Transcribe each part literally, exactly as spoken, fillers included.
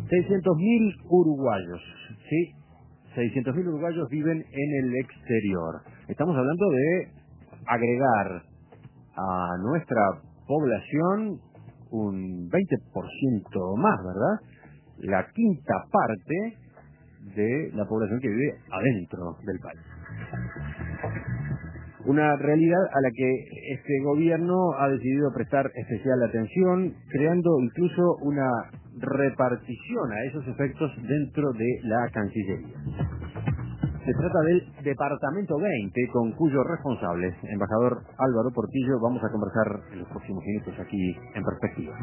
seiscientos mil uruguayos, ¿sí? seiscientos mil uruguayos viven en el exterior. Estamos hablando de agregar a nuestra población un veinte por ciento más, ¿verdad? La quinta parte de la población que vive adentro del país. Una realidad a la que este gobierno ha decidido prestar especial atención, creando incluso una repartición a esos efectos dentro de la Cancillería. Se trata del Departamento veinte, con cuyo responsable, embajador Álvaro Portillo, vamos a conversar en los próximos minutos aquí en Perspectiva.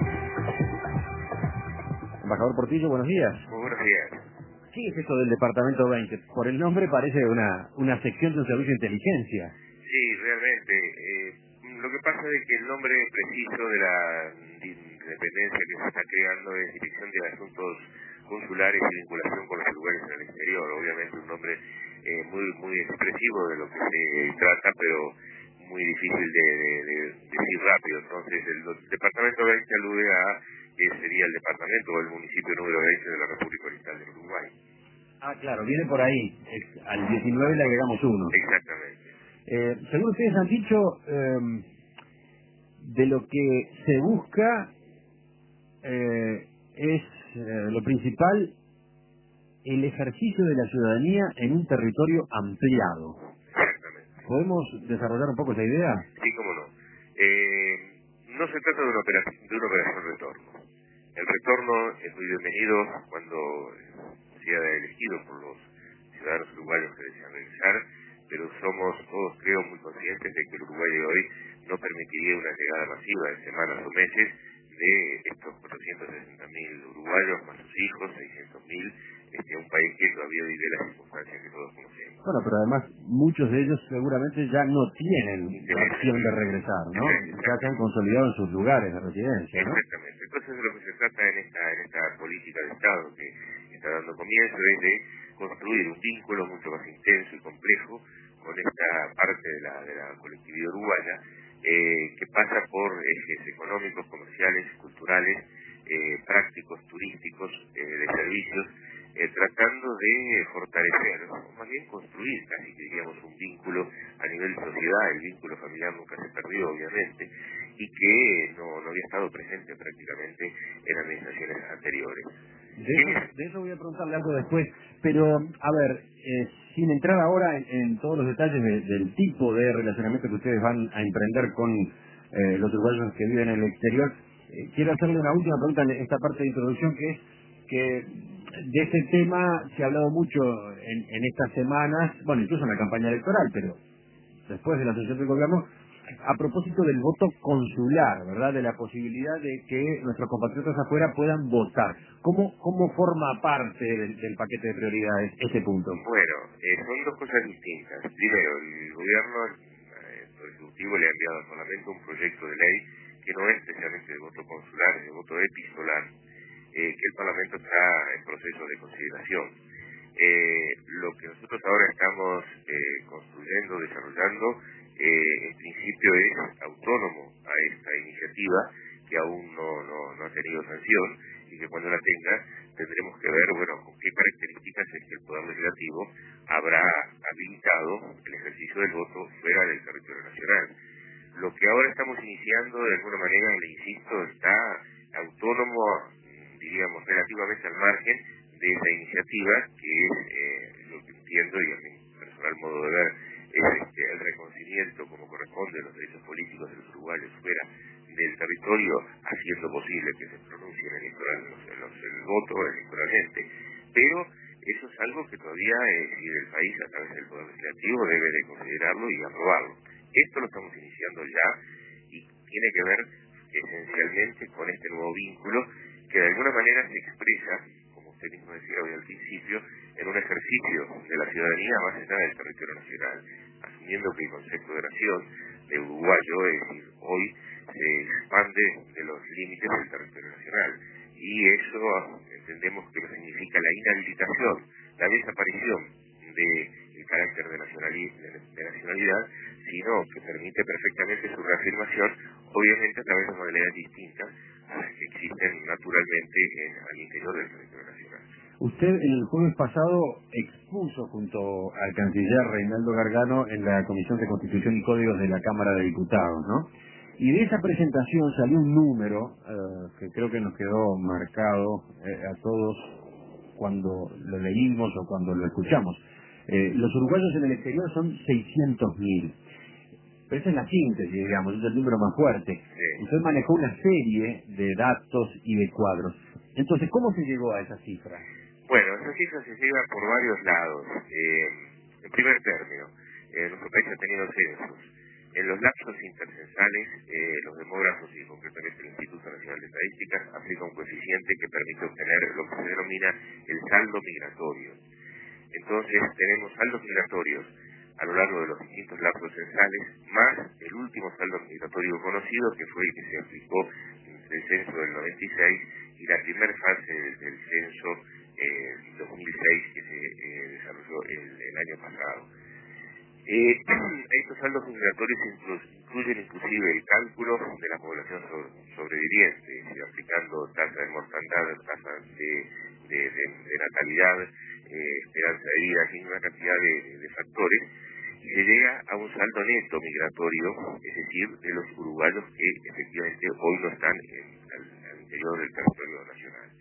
Embajador Portillo, buenos días. Muy buenos días. ¿Qué es esto del Departamento veinte? Por el nombre parece una, una sección de un servicio de inteligencia. Sí, realmente. Eh, lo que pasa es que el nombre preciso de la dependencia que se está creando es Dirección de Asuntos Consulares y Vinculación con los Uruguayos en el Exterior. Obviamente un nombre eh, muy muy expresivo de lo que se trata, pero muy difícil de, de, de decir rápido. Entonces el Departamento veinte alude a que sería el departamento o el municipio número veinte de la República Oriental del Uruguay. Ah, claro, viene por ahí. Es, al diecinueve le agregamos uno. Exactamente. Eh, según ustedes han dicho, eh, de lo que se busca eh, es eh, lo principal, el ejercicio de la ciudadanía en un territorio ampliado. Exactamente. ¿Podemos desarrollar un poco esa idea? Sí, cómo no. Eh, no se trata de una operación, de una operación retorno. El retorno es muy bienvenido cuando sea elegido por los ciudadanos uruguayos que desean regresar, pero somos todos, creo, muy conscientes de que el Uruguay de hoy no permitiría una llegada masiva en semanas o meses de estos cuatrocientos sesenta mil uruguayos, más sus hijos, seiscientos mil, este, un país que todavía vive las circunstancias que todos conocemos. Bueno, pero además muchos de ellos seguramente ya no tienen la opción de regresar, ¿no? Ya se han consolidado en sus lugares de residencia, ¿no? Exactamente. Entonces de lo que se trata en esta, en esta política de Estado que está dando comienzo es de construir un vínculo mucho más intenso y complejo con esta parte de la, de la colectividad uruguaya, eh, que pasa por ejes económicos, comerciales, culturales, eh, prácticos, turísticos, eh, de servicios, eh, tratando de fortalecer, o más bien construir casi que diríamos un vínculo a nivel sociedad. El vínculo familiar nunca se perdió, obviamente, y que no, no había estado presente prácticamente en administraciones anteriores. De eso, de eso voy a preguntarle algo después, pero a ver, eh, sin entrar ahora en, en todos los detalles de, del tipo de relacionamiento que ustedes van a emprender con eh, los uruguayos que viven en el exterior, eh, quiero hacerle una última pregunta en esta parte de introducción, que es que de este tema se ha hablado mucho en, en estas semanas, bueno, incluso en la campaña electoral, pero después de la asociación del gobierno, a propósito del voto consular, ¿verdad? De la posibilidad de que nuestros compatriotas afuera puedan votar. ¿Cómo, cómo forma parte del, del paquete de prioridades ese punto? Bueno, eh, son dos cosas distintas. Primero, el gobierno, eh, el Ejecutivo le ha enviado al Parlamento un proyecto de ley que no es especialmente de voto consular, es de voto epistolar, eh, que el Parlamento está en proceso de consideración. Eh, lo que nosotros ahora estamos eh, construyendo, desarrollando, eh, en principio es autónomo a esta iniciativa, que aún no, no, no ha tenido sanción, y que cuando la tenga tendremos que ver, bueno, con qué características es que el Poder Legislativo habrá habilitado el ejercicio del voto fuera del territorio nacional. Lo que ahora estamos iniciando, de alguna manera, le insisto, está autónomo, diríamos, relativamente al margen de esa iniciativa, que es eh, lo que entiendo, y a mi personal modo de ver, es este, el reconocimiento, como corresponde, de los derechos políticos de los uruguayos fuera del territorio, haciendo posible que se pronuncien electoral, en los, en el voto electoralmente. Pero eso es algo que todavía eh, si el país, a través del Poder Legislativo, debe de considerarlo y aprobarlo. Esto lo estamos iniciando ya y tiene que ver esencialmente con este nuevo vínculo que de alguna manera se expresa, como usted mismo decía hoy al principio, en un ejercicio de la ciudadanía más allá del territorio nacional, asumiendo que el concepto de nación de uruguayo, es decir, hoy se expande de los límites del territorio nacional, y eso entendemos que no significa la inhabilitación, la desaparición del carácter de nacionalidad, de nacionalidad, sino que permite perfectamente su reafirmación, obviamente a través de modalidades distintas que existen naturalmente en, al interior del territorio nacional. Usted el jueves pasado expuso junto al canciller Reinaldo Gargano en la Comisión de Constitución y Códigos de la Cámara de Diputados, ¿no? Y de esa presentación salió un número eh, que creo que nos quedó marcado eh, a todos cuando lo leímos o cuando lo escuchamos. Eh, los uruguayos en el exterior son seiscientos mil. Pero esa es la síntesis, digamos, es el número más fuerte. Sí. Usted manejó una serie de datos y de cuadros. Entonces, ¿cómo se llegó a esa cifra? Bueno, esa cifra se llega por varios lados. Eh, en primer término, eh, nuestro país ha tenido censos. En los lapsos intercensales, eh, los demógrafos y concretamente el Instituto Nacional de Estadísticas aplica un coeficiente que permite obtener lo que se denomina el saldo migratorio. Entonces, tenemos saldos migratorios a lo largo de los distintos lapsos censales, más el último saldo migratorio conocido, que fue el que se aplicó entre el censo del noventa y seis y la primera fase del, del censo eh, dos mil seis que se eh, desarrolló el, el año pasado. Eh, estos saldos migratorios incluyen inclusive el cálculo de la población sobre, sobreviviente, es decir, aplicando tasa de mortandad, tasa de, de, de, de natalidad, eh, esperanza de vida, en una cantidad de, de factores, y se llega a un saldo neto migratorio, es decir, de los uruguayos que efectivamente hoy no están en, al, al interior del territorio nacional.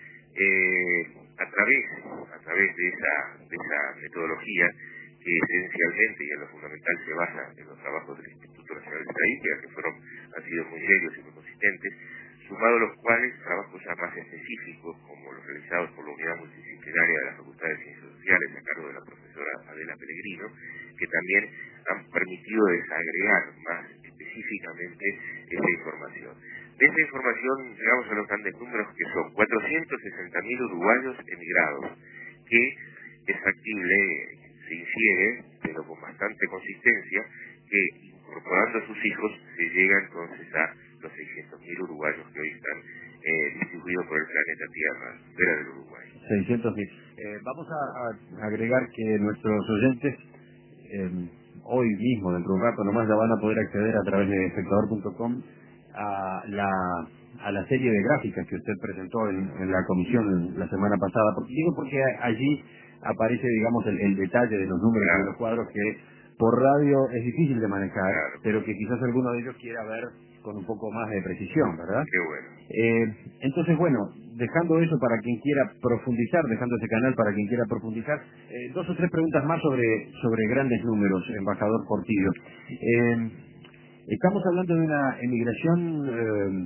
Eh, a través a través de esa, de esa metodología, que esencialmente y en lo fundamental se basa en los trabajos del Instituto Nacional de Estadística, que fueron, han sido muy serios y muy consistentes, sumado a los cuales trabajos ya más específicos, como los realizados por la Unidad Multidisciplinaria de la Facultad de Ciencias Sociales, a cargo de la profesora Adela Pellegrino, que también han permitido desagregar más específicamente esa información. De esa información llegamos a los grandes números, que son cuatrocientos sesenta mil uruguayos emigrados, que es factible, se infiere, pero con bastante consistencia, que incorporando a sus hijos se llega entonces a los seiscientos mil uruguayos que hoy están eh, distribuidos por el planeta Tierra, fuera del Uruguay. seiscientos mil. Eh, vamos a, a agregar que nuestros oyentes eh, hoy mismo, dentro de un rato nomás, ya van a poder acceder a través de espectador punto com a la a la serie de gráficas que usted presentó en, en la comisión la semana pasada. Porque, digo porque allí aparece, digamos, el, el detalle de los números, claro, de los cuadros, que por radio es difícil de manejar, claro, pero que quizás alguno de ellos quiera ver con un poco más de precisión, ¿verdad? Qué bueno. Eh, entonces, bueno, dejando eso para quien quiera profundizar, dejando ese canal para quien quiera profundizar, eh, dos o tres preguntas más sobre sobre grandes números, embajador Portillo. Eh, estamos hablando de una emigración eh,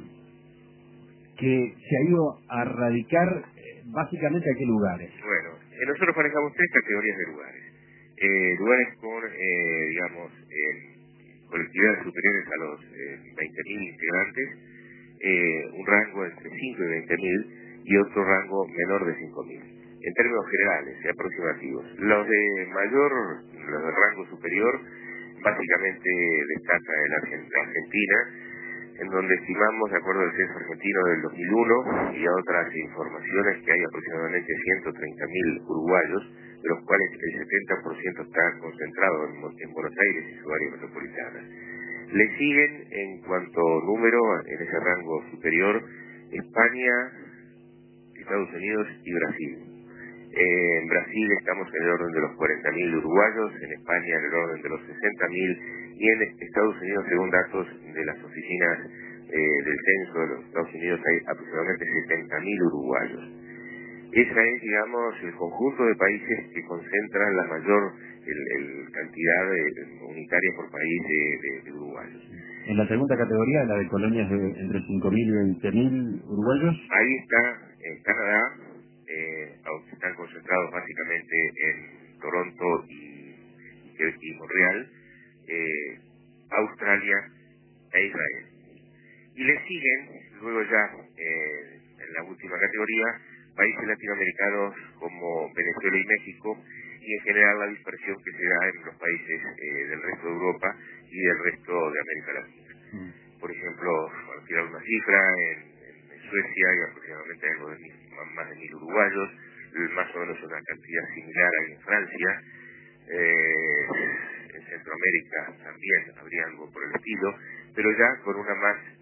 que se ha ido a radicar eh, básicamente a qué lugares. Bueno, eh, nosotros manejamos tres categorías de lugares. Eh, lugares con, eh, digamos, eh, colectividades superiores a los eh, veinte mil integrantes, eh, un rango entre cinco y veinte mil y otro rango menor de cinco mil. En términos generales y aproximativos, los de mayor, los de rango superior, básicamente destaca el Argent- Argentina, en donde estimamos, de acuerdo al censo argentino del dos mil uno y a otras informaciones, que hay aproximadamente ciento treinta mil uruguayos, de los cuales el setenta por ciento está concentrado en, en Buenos Aires y su área metropolitana. Le siguen, en cuanto número, en ese rango superior, España, Estados Unidos y Brasil. Eh, en Brasil estamos en el orden de los cuarenta mil uruguayos, en España en el orden de los sesenta mil, y en Estados Unidos, según datos de las oficinas eh, del censo de los Estados Unidos, hay aproximadamente setenta mil uruguayos. Esa es, digamos, el conjunto de países que concentran la mayor el, el cantidad de, unitaria por país de, de, de uruguayos. En la segunda categoría, la de colonias de entre cinco mil y veinte mil uruguayos. Ahí está en Canadá, eh, están concentrados básicamente en Toronto y, y, y Montreal, eh, Australia e Israel. Y le siguen, luego ya, eh, en la última categoría, países latinoamericanos como Venezuela y México, y en general la dispersión que se da en los países eh, del resto de Europa y del resto de América Latina. Mm. Por ejemplo, para tirar una cifra, en, en Suecia hay aproximadamente algo de mil, más de mil uruguayos, más o menos una cantidad similar ahí en Francia. Eh, en Centroamérica también habría algo por el estilo, pero ya con una más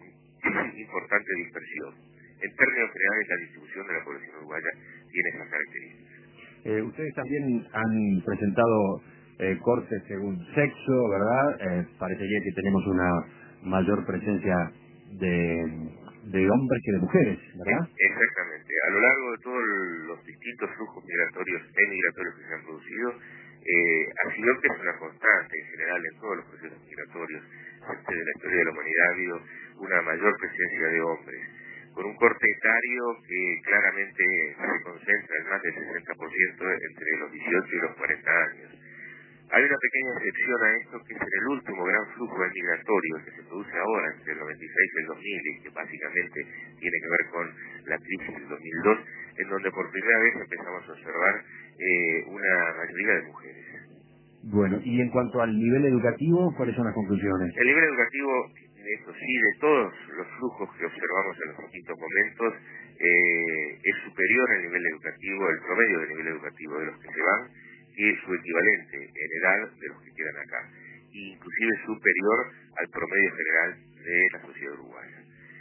importante dispersión. En términos generales, la distribución de la población uruguaya tiene esas características. Eh, ustedes también han presentado eh, cortes según sexo, ¿verdad? Eh, parecería que tenemos una mayor presencia de, de hombres que de mujeres, ¿verdad? Exactamente. A lo largo de todos los distintos flujos migratorios e migratorios que se han producido, eh, ha sido que es una constante en general en todos los procesos migratorios desde la historia de la humanidad ha habido una mayor presencia de hombres, con un corte etario que claramente se concentra en más del sesenta por ciento entre los dieciocho y los cuarenta años. Hay una pequeña excepción a esto, que es en el último gran flujo migratorio que se produce ahora entre el noventa y seis y el dos mil, y que básicamente tiene que ver con la crisis del dos mil dos, en donde por primera vez empezamos a observar eh, una mayoría de mujeres. Bueno, y en cuanto al nivel educativo, ¿cuáles son las conclusiones? El nivel educativo, eso sí, de todos los flujos que observamos en los distintos momentos, eh, es superior al nivel educativo, el promedio del nivel educativo de los que se van, que es su equivalente en edad de los que quedan acá, e inclusive superior al promedio general de la sociedad uruguaya.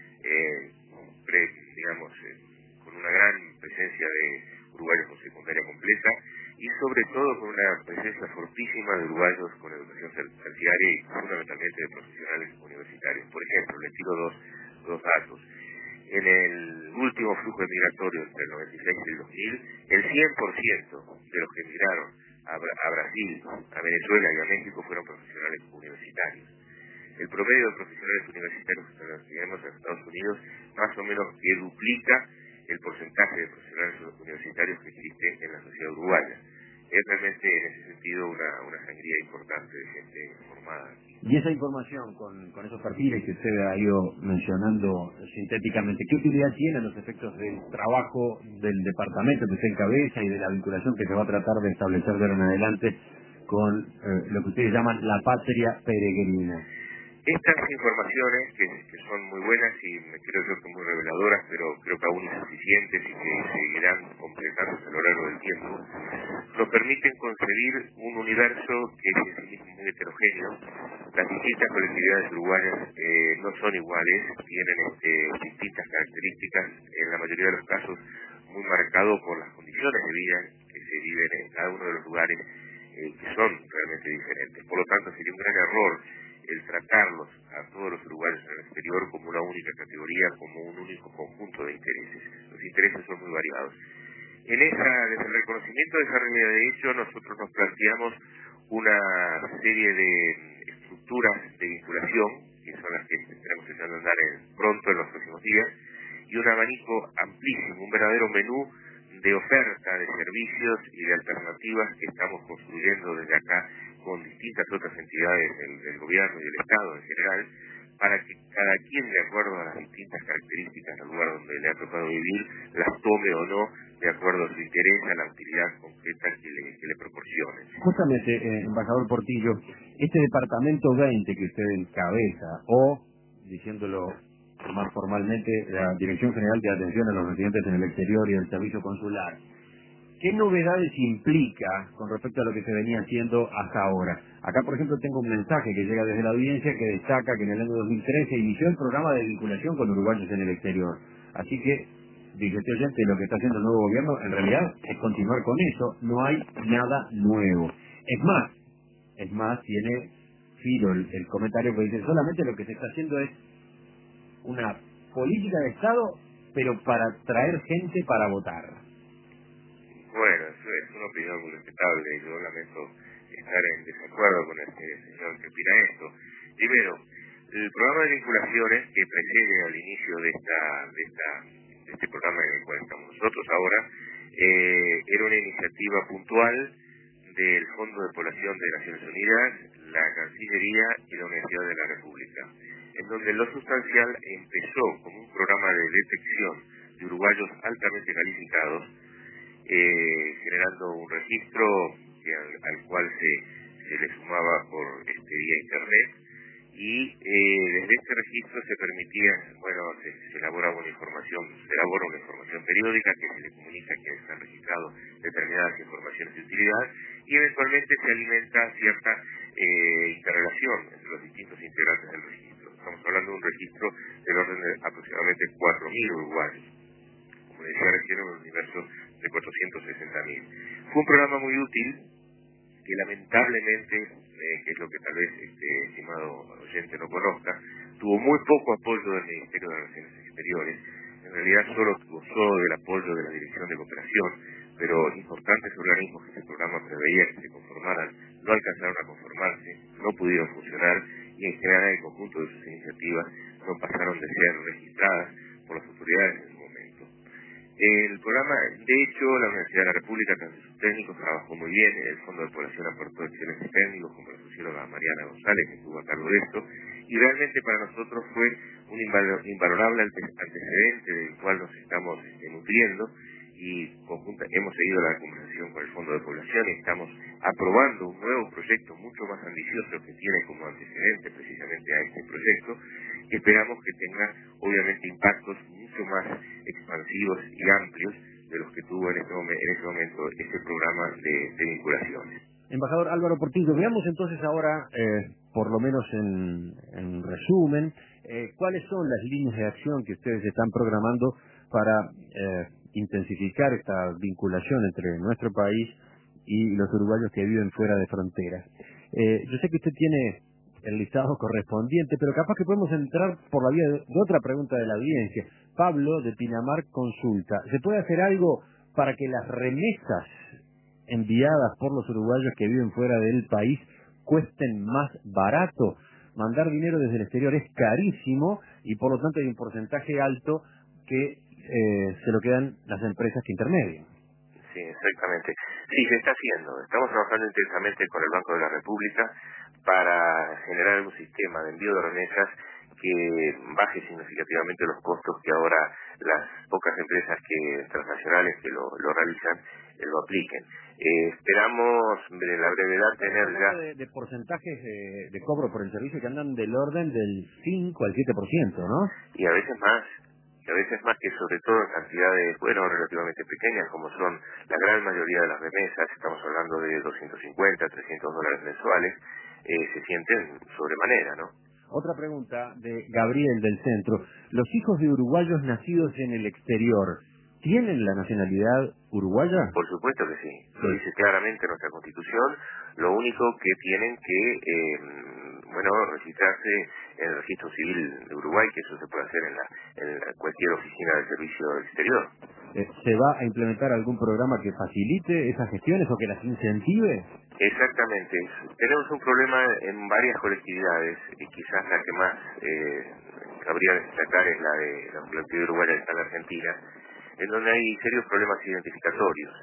Eh, pre, digamos, eh, con una gran presencia de uruguayos con secundaria completa y sobre todo con una presencia fortísima de uruguayos con educación terciaria y fundamentalmente de profesionales universitarios. Por ejemplo, les tiro dos, dos datos. En el último flujo migratorio entre el noventa y seis y el dos mil, el cien por ciento de los que emigraron a, a Brasil, a Venezuela y a México fueron profesionales universitarios. El promedio de profesionales universitarios que tenemos en Estados Unidos más o menos que duplica el porcentaje de profesionales universitarios que existe en la sociedad uruguaya. Es realmente en ese sentido una, una sangría importante de gente formada aquí. Y esa información con, con esos perfiles que usted ha ido mencionando sintéticamente, ¿qué utilidad tienen los efectos del trabajo del departamento que usted encabeza y de la vinculación que se va a tratar de establecer de ahora en adelante con eh, lo que ustedes llaman la patria peregrina? Estas informaciones, que, que son muy buenas y me creo yo que muy reveladoras, pero creo que aún insuficientes y que seguirán completándose a lo largo del tiempo, nos permiten concebir un universo que es en sí mismo muy heterogéneo. Las distintas colectividades uruguayas eh, no son iguales, tienen este, distintas características, en la mayoría de los casos muy marcado por las condiciones de vida que se viven en cada uno de los lugares, eh, que son realmente diferentes. Por lo tanto, sería un gran error el tratarlos a todos los uruguayos en el exterior como una única categoría, como un único conjunto de intereses. Los intereses son muy variados. En esa, desde el reconocimiento de esa realidad de hecho, nosotros nos planteamos una serie de estructuras de vinculación, que son las que estaremos intentando andar en, pronto en los próximos días, y un abanico amplísimo, un verdadero menú de oferta de servicios y de alternativas que estamos construyendo desde acá con distintas otras entidades del, del gobierno y del Estado en general, para que cada quien, de acuerdo a las distintas características del lugar donde le ha tocado vivir, las tome o no de acuerdo a su interés, a la utilidad concreta que le, que le proporcione. Justamente, eh, embajador Portillo, este departamento veinte que usted encabeza, o, diciéndolo más formalmente, la Dirección General de Atención a los Residentes en el Exterior y el Servicio Consular, ¿qué novedades implica con respecto a lo que se venía haciendo hasta ahora? Acá, por ejemplo, tengo un mensaje que llega desde la audiencia que destaca que en el año dos mil trece inició el programa de vinculación con uruguayos en el exterior. Así que, dice este oyente, lo que está haciendo el nuevo gobierno en realidad es continuar con eso, no hay nada nuevo. Es más, es más, tiene filo el, el comentario que dice, solamente lo que se está haciendo es una política de Estado, pero para traer gente para votar. Bueno, eso es una opinión muy respetable. Yo lamento estar en desacuerdo con este señor que opina esto. Primero, el programa de vinculaciones que precede al inicio de esta, de esta, de este programa en el cual estamos nosotros ahora, eh, era una iniciativa puntual del Fondo de Población de Naciones Unidas, la Cancillería y la Universidad de la República, en donde lo sustancial empezó como un programa de detección de uruguayos altamente calificados, Eh, generando un registro que al, al cual se, se le sumaba por este vía internet y eh, desde este registro se permitía, bueno, se, se elaboraba una información, se elabora una información periódica que se le comunica que están registrados determinadas informaciones de utilidad y eventualmente se alimenta cierta eh, interrelación entre los distintos integrantes del registro. Estamos hablando de un registro del orden de aproximadamente cuatro mil uruguayos. Como decía recién, en un universo de cuatrocientos sesenta mil. Fue un programa muy útil que lamentablemente, eh, que es lo que tal vez este estimado oyente no conozca, tuvo muy poco apoyo del Ministerio de Relaciones Exteriores. En realidad solo gozó del apoyo de la Dirección de Cooperación, pero importantes organismos que este programa preveía que se conformaran no alcanzaron a conformarse, no pudieron funcionar y en general el conjunto de sus iniciativas no pasaron de ser registradas por las autoridades en el momento. El programa, de hecho, la Universidad de la República, tanto sus técnicos, trabajó muy bien. El Fondo de Población aportó excelentes técnicos, como la socióloga Mariana González, que estuvo a cargo de esto, y realmente para nosotros fue un invalorable antecedente del cual nos estamos eh, nutriendo, y conjunta, hemos seguido la conversación con el Fondo de Población y estamos aprobando un nuevo proyecto mucho más ambicioso que tiene como antecedente precisamente a este proyecto, que esperamos que tenga obviamente impactos mucho más expansivos y amplios de los que tuvo en este, momen, en este momento este programa de, de vinculaciones. Embajador Álvaro Portillo, veamos entonces ahora, eh, por lo menos en, en resumen, eh, cuáles son las líneas de acción que ustedes están programando para eh, intensificar esta vinculación entre nuestro país y los uruguayos que viven fuera de fronteras. Eh, yo sé que usted tiene el listado correspondiente, pero capaz que podemos entrar por la vía de, de otra pregunta de la audiencia. Pablo, de Pinamar, consulta, ¿se puede hacer algo para que las remesas enviadas por los uruguayos que viven fuera del país cuesten más barato? Mandar dinero desde el exterior es carísimo y por lo tanto hay un porcentaje alto que eh, se lo quedan las empresas que intermedian. Sí, exactamente. Sí, se está haciendo. Estamos trabajando intensamente con el Banco de la República para generar un sistema de envío de remesas que baje significativamente los costos que ahora las pocas empresas que transnacionales que lo, lo realizan eh, lo apliquen. Eh, esperamos en la brevedad tener ya... De, de porcentajes de, de cobro por el servicio que andan del orden del cinco al siete por ciento, ¿no? Y a veces más. Y a veces más, que sobre todo en cantidades, bueno, relativamente pequeñas, como son la gran mayoría de las remesas, estamos hablando de doscientos cincuenta, trescientos dólares mensuales, eh, se sienten sobremanera, ¿no? Otra pregunta de Gabriel del Centro. ¿Los hijos de uruguayos nacidos en el exterior tienen la nacionalidad uruguaya? Por supuesto que sí, lo dice claramente nuestra Constitución. Lo único que tienen que, eh, bueno, registrarse en el registro civil de Uruguay, que eso se puede hacer en, la, en la, cualquier oficina del servicio exterior. Eh, ¿Se va a implementar algún programa que facilite esas gestiones o que las incentive? Exactamente. Tenemos un problema en varias colectividades, y quizás la que más eh, cabría destacar es la de la colectividad uruguaya que está en la Argentina, en donde hay serios problemas identificatorios,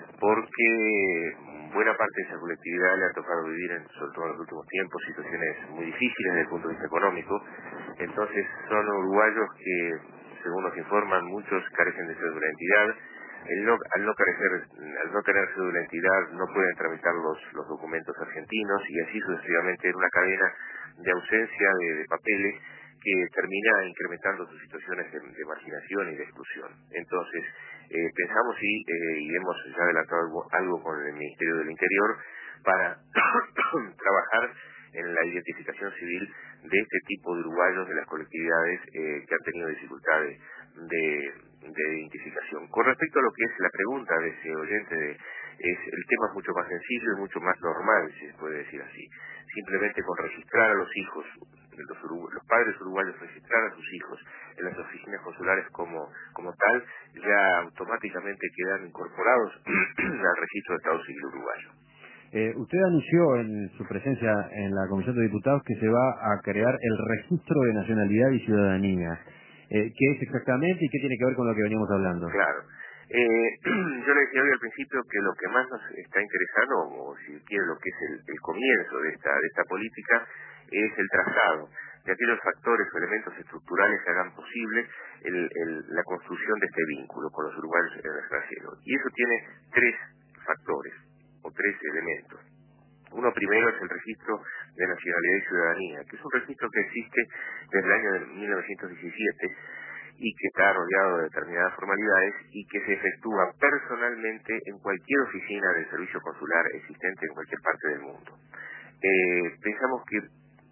porque buena parte de esa colectividad le ha tocado vivir, en, sobre todo en los últimos tiempos, situaciones muy difíciles desde el punto de vista económico. Entonces son uruguayos que, según nos informan, muchos carecen de cédula de identidad. El no, al no carecer, al no tener cédula de identidad, no pueden tramitar los, los documentos argentinos, y así sucesivamente en una cadena de ausencia de, de papeles que termina incrementando sus situaciones de, de marginación y de exclusión. Entonces, eh, pensamos y, eh, y hemos ya adelantado algo, algo con el Ministerio del Interior para trabajar en la identificación civil de este tipo de uruguayos de las colectividades eh, que han tenido dificultades de, de identificación. Con respecto a lo que es la pregunta de ese oyente, de, es, el tema es mucho más sencillo y mucho más normal, si se puede decir así. Simplemente con registrar a los hijos, los, los padres uruguayos registrar a sus hijos en las oficinas consulares como, como tal, ya automáticamente quedan incorporados al registro de Estado Civil uruguayo. Eh, usted anunció en su presencia en la Comisión de Diputados que se va a crear el Registro de Nacionalidad y Ciudadanía. Eh, ¿Qué es exactamente y qué tiene que ver con lo que veníamos hablando? Claro. Eh, yo le decía hoy al principio que lo que más nos está interesando, o si quiere lo que es el, el comienzo de esta, de esta política, es el trazado de aquellos factores o elementos estructurales que hagan posible el, el, la construcción de este vínculo con los uruguayos en el extranjero. Y eso tiene tres factores o tres elementos. Uno primero es el registro de nacionalidad y ciudadanía, que es un registro que existe desde el año de mil novecientos diecisiete y que está rodeado de determinadas formalidades y que se efectúa personalmente en cualquier oficina del servicio consular existente en cualquier parte del mundo. Eh, pensamos que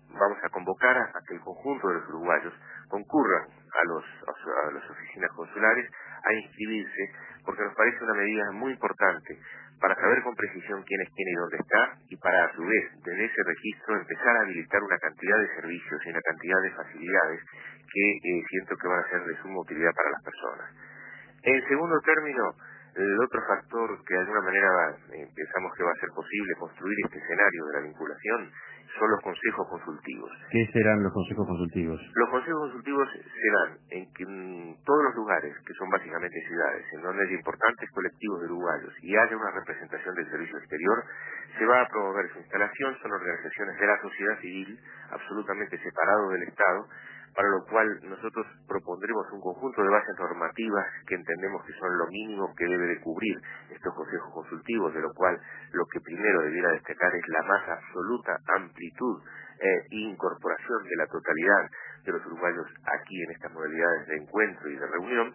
vamos a convocar a, a que el conjunto de los uruguayos concurran a, los, a, a las oficinas consulares a inscribirse, porque nos parece una medida muy importante para saber con precisión quién es quién y dónde está, y para a su vez, desde ese registro, empezar a habilitar una cantidad de servicios y una cantidad de facilidades que eh, siento que van a ser de suma utilidad para las personas. En segundo término, el otro factor que de alguna manera eh, pensamos que va a ser posible construir este escenario de la vinculación son los consejos consultivos. ¿Qué serán los consejos consultivos? Los consejos consultivos se dan en, que, en todos los lugares, que son básicamente ciudades, en donde hay importantes colectivos de uruguayos y haya una representación del servicio exterior, se va a promover su instalación. Son organizaciones de la sociedad civil, absolutamente separados del Estado, para lo cual nosotros propondremos un conjunto de bases normativas que entendemos que son lo mínimo que debe de cubrir estos consejos consultivos, de lo cual lo que primero debiera destacar es la más absoluta amplitud e incorporación de la totalidad de los uruguayos aquí en estas modalidades de encuentro y de reunión,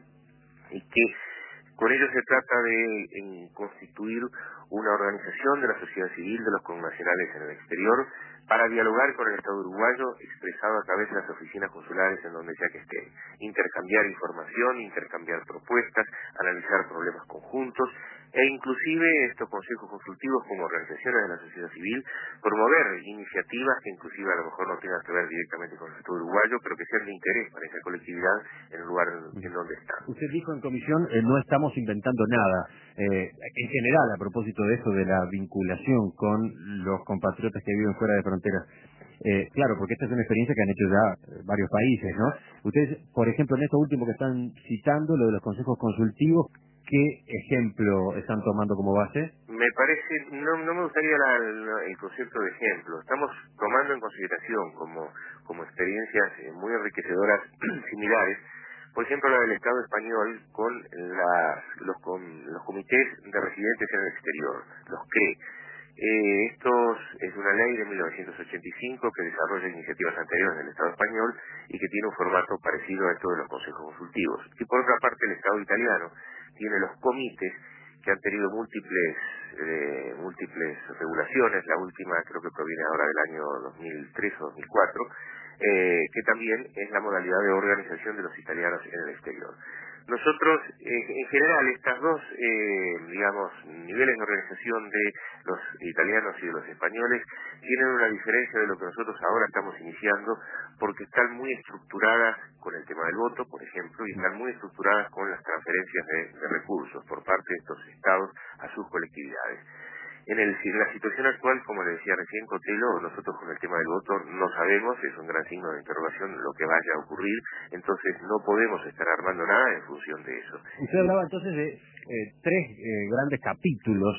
y que con ello se trata de en, constituir una organización de la sociedad civil de los connacionales en el exterior para dialogar con el Estado uruguayo, expresado a través de las oficinas consulares en donde ya que esté, intercambiar información, intercambiar propuestas, analizar problemas conjuntos, e inclusive estos consejos consultivos como organizaciones de la sociedad civil, promover iniciativas que inclusive a lo mejor no tengan que ver directamente con el Estado uruguayo, pero que sean de interés para esa colectividad en el lugar en, en donde están. Usted dijo en comisión, eh, no estamos inventando nada. Eh, en general, a propósito de eso, de la vinculación con los compatriotas que viven fuera de fronteras. Eh, claro, porque esta es una experiencia que han hecho ya eh, varios países, ¿no? Ustedes, por ejemplo, en esto último que están citando, lo de los consejos consultivos, ¿qué ejemplo están tomando como base? Me parece, no, no me gustaría la, la, el concepto de ejemplo. Estamos tomando en consideración como, como experiencias eh, muy enriquecedoras similares, por ejemplo, la del Estado español con, las, los, con los comités de residentes en el exterior, los C R E. Eh, esto es una ley de mil novecientos ochenta y cinco que desarrolla iniciativas anteriores del Estado español y que tiene un formato parecido a esto de los consejos consultivos. Y por otra parte, el Estado italiano tiene los comités que han tenido múltiples eh, múltiples regulaciones. La última creo que proviene ahora del año dos mil tres o dos mil cuatro, eh, que también es la modalidad de organización de los italianos en el exterior. Nosotros, eh, en general, estas dos, eh, digamos, niveles de organización de los italianos y de los españoles tienen una diferencia de lo que nosotros ahora estamos iniciando, porque están muy estructuradas con el tema del voto, por ejemplo, y están muy estructuradas con las transferencias de, de recursos por parte de estos estados a sus colectividades. En, el, en la situación actual, como le decía recién Cotelo, nosotros con el tema del voto no sabemos, es un gran signo de interrogación lo que vaya a ocurrir, entonces no podemos estar armando nada en función de eso. Usted hablaba entonces de eh, tres eh, grandes capítulos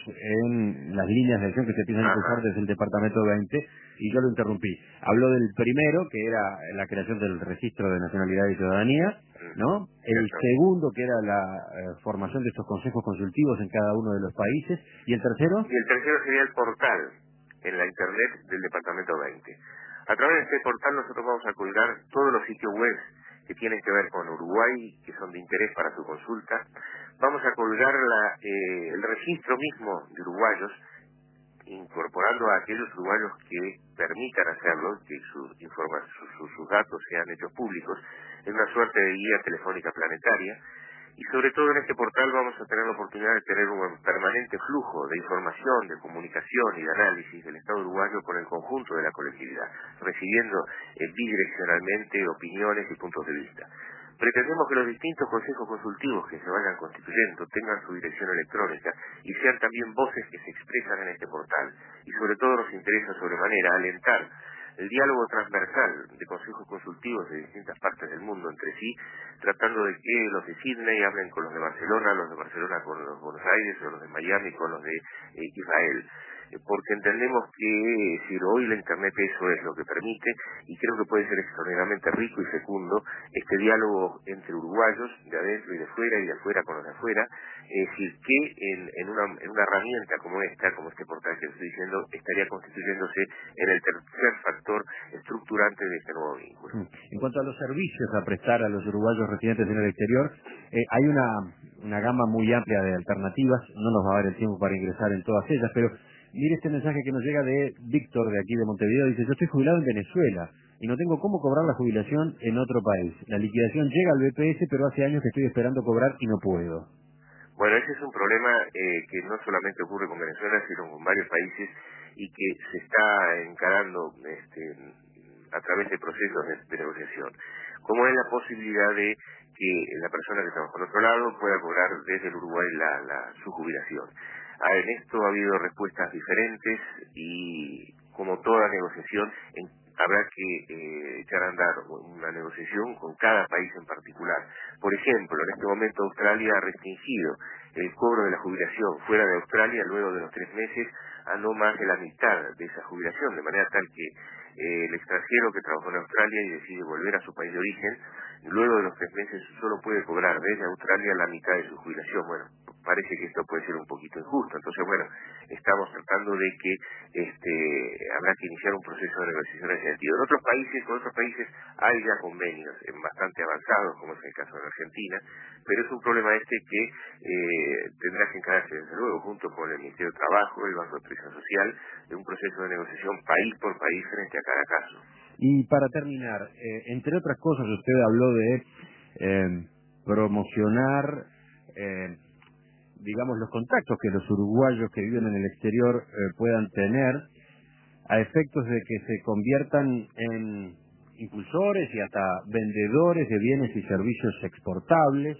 en las líneas de acción que se piensan impulsar desde el Departamento veinte, y yo lo interrumpí. Habló del primero, que era la creación del Registro de Nacionalidad y Ciudadanía, ¿no? El segundo, que era la eh, formación de estos consejos consultivos en cada uno de los países, y el tercero. Y el tercero sería el portal en la internet del Departamento veinte. A través de este portal nosotros vamos a colgar todos los sitios web que tienen que ver con Uruguay, que son de interés para su consulta. Vamos a colgar la, eh, el registro mismo de uruguayos, incorporando a aquellos uruguayos que permitan hacerlo, que sus, informa, sus, sus, sus datos sean hechos públicos, en una suerte de guía telefónica planetaria. Y sobre todo en este portal vamos a tener la oportunidad de tener un permanente flujo de información, de comunicación y de análisis del Estado uruguayo con el conjunto de la colectividad, recibiendo eh, bidireccionalmente opiniones y puntos de vista. Pretendemos que los distintos consejos consultivos que se vayan constituyendo tengan su dirección electrónica y sean también voces que se expresan en este portal. Y sobre todo nos interesa sobremanera alentar el diálogo transversal de consejos consultivos de distintas partes del mundo entre sí, tratando de que los de Sydney hablen con los de Barcelona, los de Barcelona con los de Buenos Aires, o los de Miami con los de eh, Israel. Porque entendemos que eh, si hoy la Internet eso es lo que permite, y creo que puede ser extraordinariamente rico y fecundo este diálogo entre uruguayos de adentro y de fuera y de afuera con los de afuera, es decir, que en, en, una, en una herramienta como esta, como este portal que estoy diciendo, estaría constituyéndose en el tercer factor estructurante de este nuevo vínculo. En cuanto a los servicios a prestar a los uruguayos residentes en el exterior, eh, hay una, una gama muy amplia de alternativas, no nos va a dar el tiempo para ingresar en todas ellas, pero Mire este mensaje que nos llega de Víctor, de aquí de Montevideo. Dice, yo estoy jubilado en Venezuela y no tengo cómo cobrar la jubilación en otro país. La liquidación llega al B P S, pero hace años que estoy esperando cobrar y no puedo. Bueno, ese es un problema eh, que no solamente ocurre con Venezuela, sino con varios países y que se está encarando este, a través de procesos de, de negociación. Como es la posibilidad de que la persona que trabaja en otro lado pueda cobrar desde el Uruguay la, la, su jubilación. Ah, en esto ha habido respuestas diferentes y, como toda negociación, en, habrá que eh, echar a andar una negociación con cada país en particular. Por ejemplo, en este momento Australia ha restringido el cobro de la jubilación fuera de Australia luego de los tres meses a no más de la mitad de esa jubilación, de manera tal que eh, el extranjero que trabajó en Australia y decide volver a su país de origen, luego de los tres meses solo puede cobrar desde Australia la mitad de su jubilación. Bueno, parece que esto puede ser un poquito injusto, entonces bueno, estamos tratando de que este habrá que iniciar un proceso de negociación en ese sentido. En otros países, con otros países hay ya convenios en bastante avanzados, como es el caso de Argentina, pero es un problema este que eh, tendrá que encararse desde luego junto con el Ministerio de Trabajo, el Banco de Previsión Social, de un proceso de negociación país por país frente a cada caso. Y para terminar, eh, entre otras cosas usted habló de eh, promocionar eh, digamos, los contactos que los uruguayos que viven en el exterior eh, puedan tener a efectos de que se conviertan en impulsores y hasta vendedores de bienes y servicios exportables,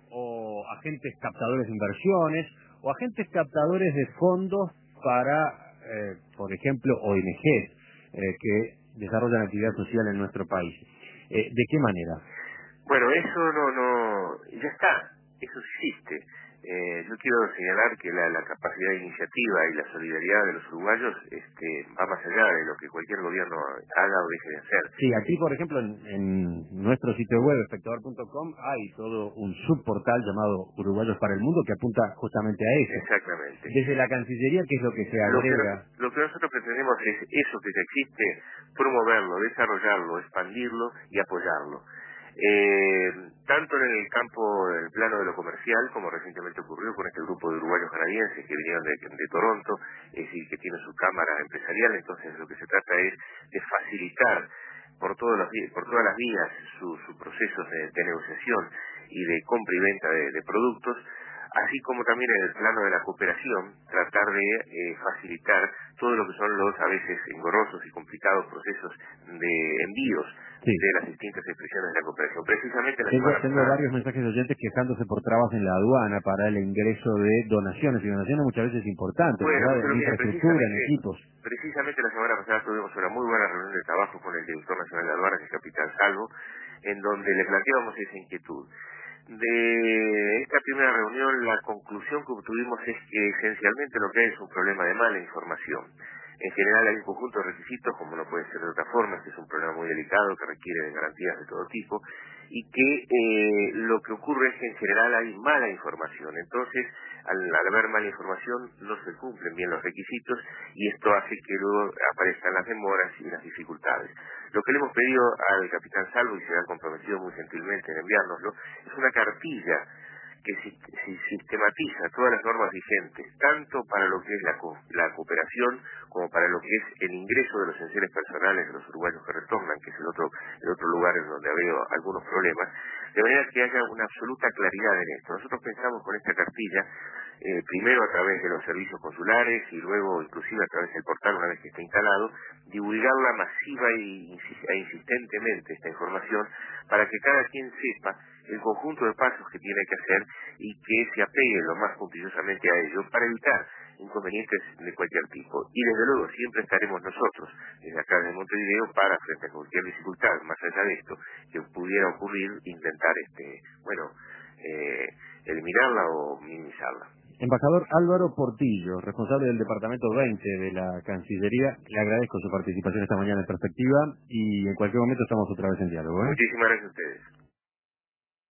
o agentes captadores de inversiones, o agentes captadores de fondos para, eh, por ejemplo, O N Ges eh, que desarrollan actividad social en nuestro país. Eh, ¿De qué manera? Bueno, eso no, no, ya está, eso existe. Eh, yo quiero señalar que la, la capacidad de iniciativa y la solidaridad de los uruguayos este, va más allá de lo que cualquier gobierno haga o deje de hacer. Sí, aquí, por ejemplo, en, en nuestro sitio web, espectador punto com, hay todo un subportal llamado Uruguayos para el Mundo que apunta justamente a eso. Exactamente. Desde la Cancillería, ¿qué es lo que se Lo que, agrega? lo que nosotros pretendemos es eso que ya existe, promoverlo, desarrollarlo, expandirlo y apoyarlo. Eh, tanto en el campo, en el plano de lo comercial, como recientemente ocurrió con este grupo de uruguayos canadienses que vinieron de, de Toronto, es decir, que tiene su cámara empresarial. Entonces lo que se trata es de facilitar por, todos los, por todas las vías sus su procesos de, de negociación y de compra y venta de, de productos, así como también en el plano de la cooperación, tratar de eh, facilitar todo lo que son los a veces engorrosos y complicados procesos de envíos Sí. de las distintas expresiones de la cooperación. Precisamente la Tengo, semana tengo pasada... varios mensajes de oyentes quejándose por trabas en la aduana para el ingreso de donaciones, y donaciones muchas veces importantes, Bueno, ¿verdad? pero En mire, infraestructura, en precisamente, equipos. precisamente la semana pasada tuvimos una muy buena reunión de trabajo con el director nacional de aduanas, el capitán Salvo, en donde le planteábamos esa inquietud. De esta primera reunión, la conclusión que obtuvimos es que esencialmente lo que hay es un problema de mala información. En general hay un conjunto de requisitos, como no puede ser de otra forma, que es un problema muy delicado, que requiere de garantías de todo tipo, y que eh, lo que ocurre es que en general hay mala información. Entonces, al, al haber mala información, no se cumplen bien los requisitos, y esto hace que luego aparezcan las demoras y las dificultades. Lo que le hemos pedido al capitán Salvo, y se ha comprometido muy gentilmente en enviárnoslo, es una cartilla que si, si sistematiza todas las normas vigentes, tanto para lo que es la, co la cooperación como para lo que es el ingreso de los enseres personales de los uruguayos que retornan, que es el otro, el otro lugar en donde ha habido algunos problemas, de manera que haya una absoluta claridad en esto. Nosotros pensamos con esta cartilla, eh, primero a través de los servicios consulares y luego inclusive a través del portal una vez que esté instalado, divulgarla masiva y, e insistentemente esta información para que cada quien sepa el conjunto de pasos que tiene que hacer y que se apegue lo más puntillosamente a ello para evitar inconvenientes de cualquier tipo. Y desde luego siempre estaremos nosotros, desde acá de Montevideo, para, frente a cualquier dificultad, más allá de esto, que pudiera ocurrir, intentar, este bueno, eh, eliminarla o minimizarla. Embajador Álvaro Portillo, responsable del Departamento veinte de la Cancillería, le agradezco su participación esta mañana en Perspectiva y en cualquier momento estamos otra vez en diálogo, ¿eh? Muchísimas gracias a ustedes.